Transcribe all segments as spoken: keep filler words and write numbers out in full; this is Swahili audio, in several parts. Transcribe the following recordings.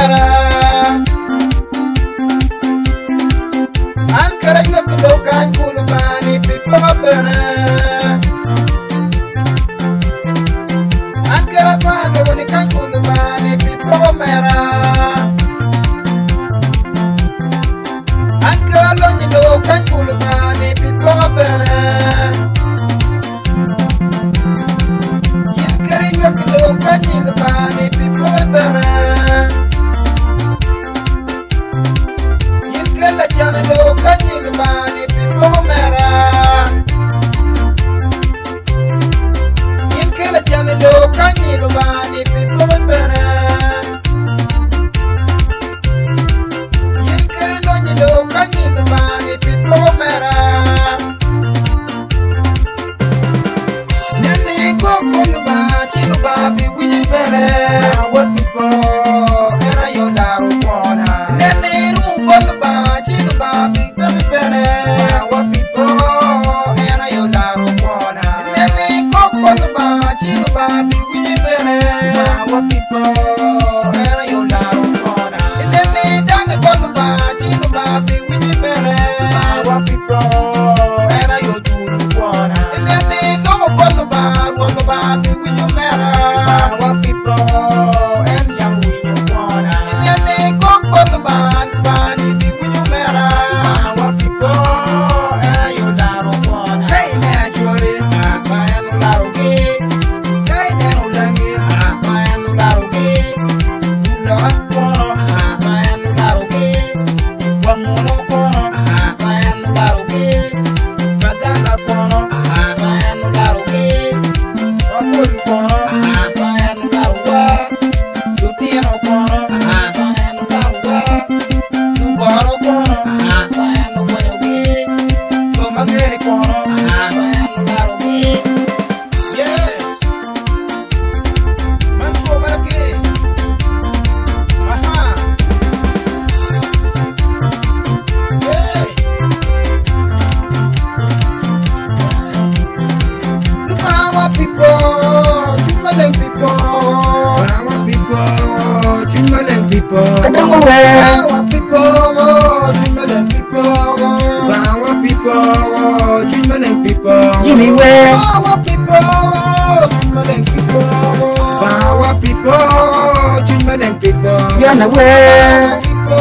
mera an kara yop do kan kulu bani pipo mabana an kara kwando woni kan kulu bani pipo mera an kara lonyi do kan kulu bani pipo mabana yin kara yop do kan kulu bani pipo mabana yin kala chana do kan kulu bani pipo mera yin kala chana do kan kulu bani pipo mabana yin kala lonyi do kan kulu bani pipo mera nani ko kulu ba chinu ba bi wi bere what people era yo daru kona nani ru kulu ba chinu ba bi gami bere what people era yo daru kona nani ko kulu ba chinu ba bi wi bere what people era yo daru kona nani dang kulu ba chinu ba bi wi bere what people era yo duru kona nani no kulu ba kulu ba bi wi bere what people and young wi kona nani ko kulu ba ba ni bi wi bere what people era yo daru kona hey nana jore ba ya no daru ke hey nana ulangi ba ya no daru ke lo kono ba ya no daru ke wa mono kono ba ya no daru ke magana kono ba ya no daru ke Rakul kono ba ya no daru wa Yutino kono ba ya no daru wa Lugaro kono ba ya no daru ke Tomageri kono ba ya no daru ke Yes Manso malaki Aha Hey Lumawa people, Jumaleng people, Banawa people, Jumaleng people, Banawa people, Jumaleng people, Banawa people, Jumaleng people, Jimmy Ware, Banawa people, Jumaleng people, Banawa people, Jumaleng people, Yana Ware,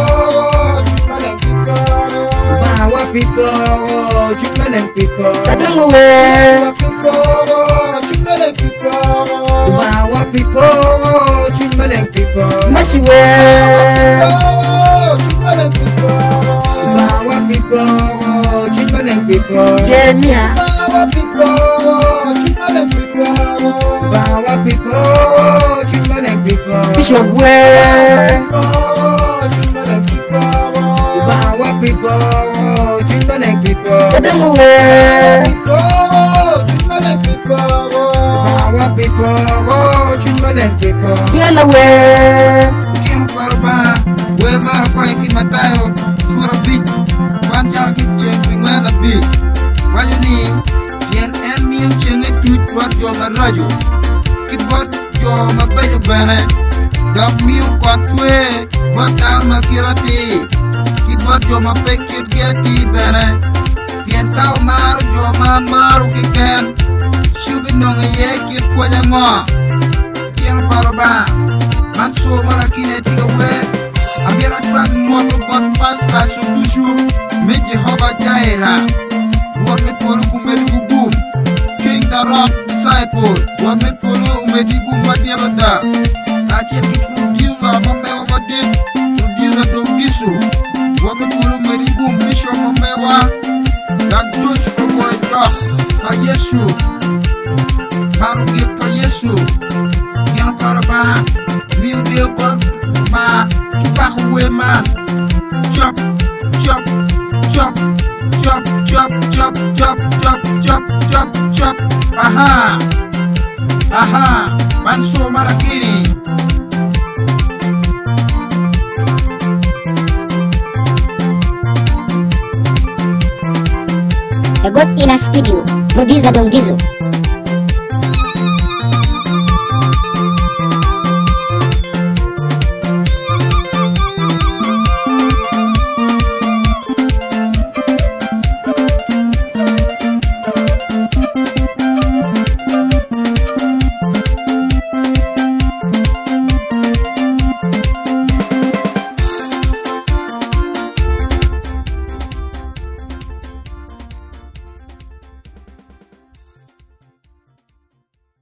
Banawa people, Jumaleng people, Kadang Ware, Jumaleng people, Bawa people, Jumaleng people, Machi Ware, Jumaleng people, Bawa people, Jumaleng people, Jeremiah, Bawa people, Jumaleng people, Bawa people, Jumaleng people, Bishop Ware, Jumaleng people, Bawa people, Jumaleng people, Kadang Ware, Jumaleng people, Bawa people, Jumaleng people. Yana Ware, Tiempo parba, we mar pa ki matayo, sura bit, wan ja ki chen ngana bit. Wayo ni, yen en mi chen ni tut wat jo ma rajo. Kit wat jo ma bayo bane. Dok mi ko twe, wat down ma kirati. Kit wat jo ma pe kit geti bane. Yen taw maru jo ma maru ki ken. Shubi nonga ye kit kwa ngo. Tiempo parba. Manso malakine tiga we Amira twag moto bot pasta sudushu Meji hoba jaira Wad me polo kumedi gugum King the rock disciple Wad me polo umedi gumadira da Kachet ki producer mamewa madin Producer do gisu Wad me polo umedi gum bisho mamewa Dak George oboy job Pa Yesu Maru gir pa Yesu Yang paraba Miu dia bak ma Kipah we man Chop, chop, chop, chop, chop, chop, chop, chop, chop, chop, chop Aha Aha Manso Malakini Egot Ina Studio, producer Dong Gizo.